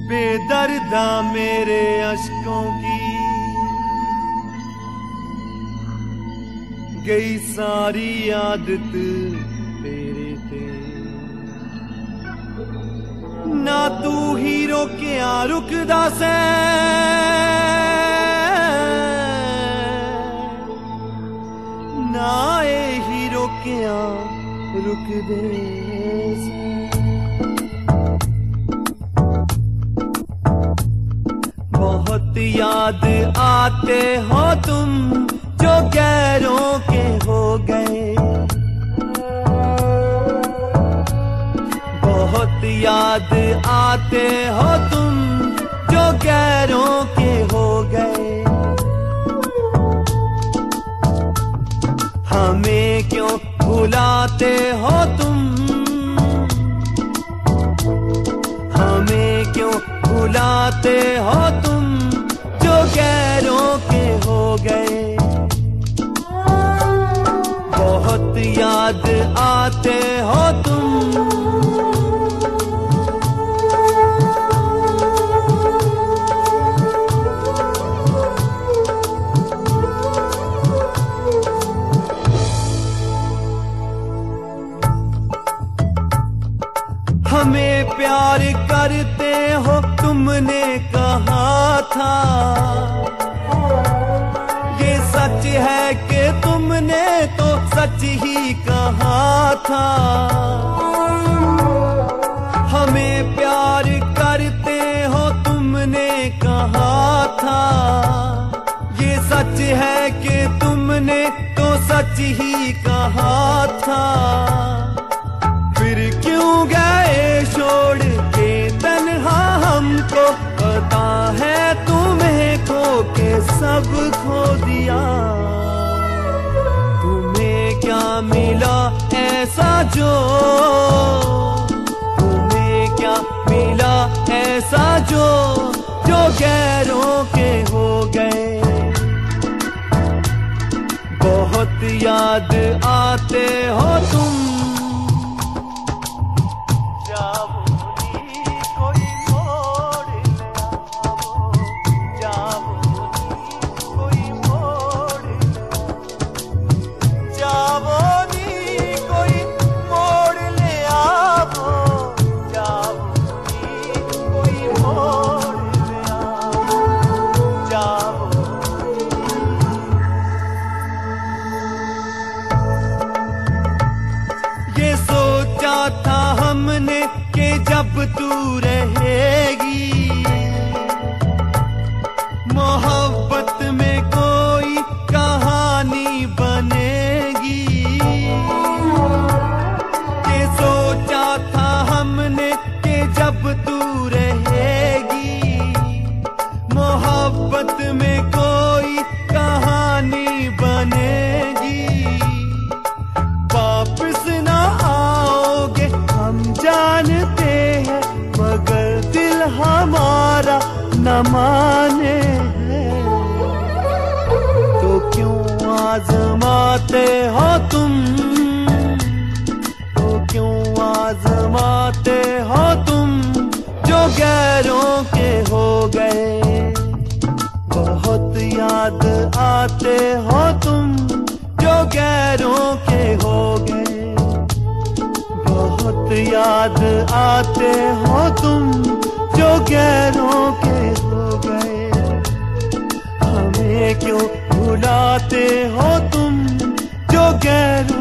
बेदर्दा मेरे अश्कों की गई सारी आदत तेरे ते। ना तू हीरो क्या रुकदा से, ना ए हीरो क्या रुक दे से। बहुत याद आते हो तुम जो गैरों के हो गए। बहुत याद आते हो तुम जो गैरों के हो गए। हमें क्यों भुलाते हो तुम, हमें क्यों भुलाते हो तुम जो गैरों के हो गए। बहुत याद आते हो तुम। हमें प्यार करते हो तुमने कहा था, ये सच है कि तुमने तो सच ही कहा था। हमें प्यार करते हो तुमने कहा था, ये सच है कि तुमने तो सच ही कहा था। फिर क्यों गए छोड़ के तन्हा हमको, पता है तुम्हें खो के सब खो दिया। तुम्हें क्या मिला ऐसा जो, तुम्हें क्या मिला ऐसा जो गैरों के हो गए। बहुत याद आते हो तुम। ये सोचा था हमने कि जब तू रहेगी, मोहब्बत में कोई कहानी बनेगी। ये सोचा था हमने कि जब तू रहेगी, मोहब्बत में कोई कहानी बनेगी। वापस ना आओगे हम जानते हैं, मगर दिल हमारा न माने हैं। तो क्यों आजमाते हो तुम, तो क्यों आजमाते हो तुम जो गैरों के हो गए। बहुत याद आते हो तुम जो गैरों के हो गए। बहुत याद आते हो तुम जो गैरों के हो गए। हमें क्यों भुलाते हो तुम जो गैरों